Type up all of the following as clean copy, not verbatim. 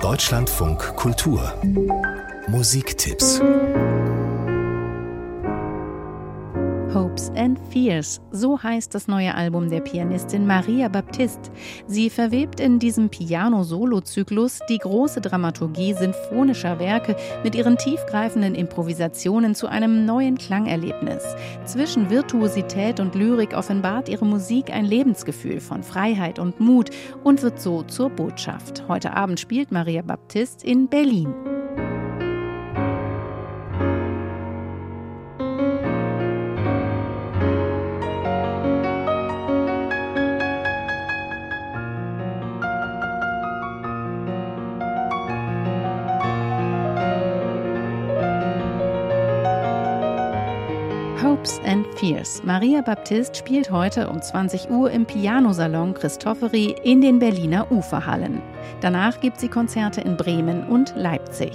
Deutschlandfunk Kultur Musiktipps. Hopes and Fears, so heißt das neue Album der Pianistin Maria Baptiste. Sie verwebt in diesem Piano-Solo-Zyklus die große Dramaturgie sinfonischer Werke mit ihren tiefgreifenden Improvisationen zu einem neuen Klangerlebnis. Zwischen Virtuosität und Lyrik offenbart ihre Musik ein Lebensgefühl von Freiheit und Mut und wird so zur Botschaft. Heute Abend spielt Maria Baptiste in Berlin. Hopes and Fears. Maria Baptiste spielt heute um 20 Uhr im Pianosalon Christofori in den Berliner Uferhallen. Danach gibt sie Konzerte in Bremen und Leipzig.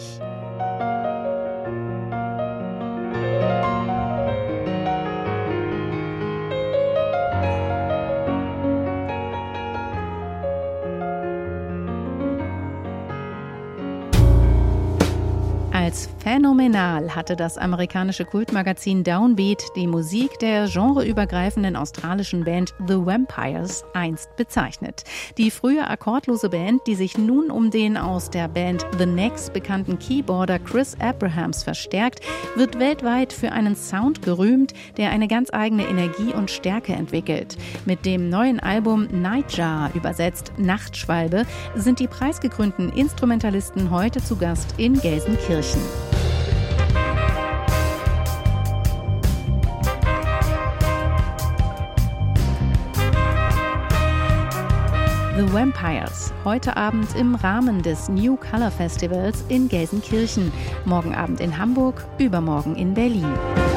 Als phänomenal hatte das amerikanische Kultmagazin Downbeat die Musik der genreübergreifenden australischen Band The Vampires einst bezeichnet. Die frühe akkordlose Band, die sich nun um den aus der Band The Next bekannten Keyboarder Chris Abrahams verstärkt, wird weltweit für einen Sound gerühmt, der eine ganz eigene Energie und Stärke entwickelt. Mit dem neuen Album Nightjar, übersetzt Nachtschwalbe, sind die preisgekrönten Instrumentalisten heute zu Gast in Gelsenkirchen. The Vampires, heute Abend im Rahmen des New Color Festivals in Gelsenkirchen, morgen Abend in Hamburg, übermorgen in Berlin.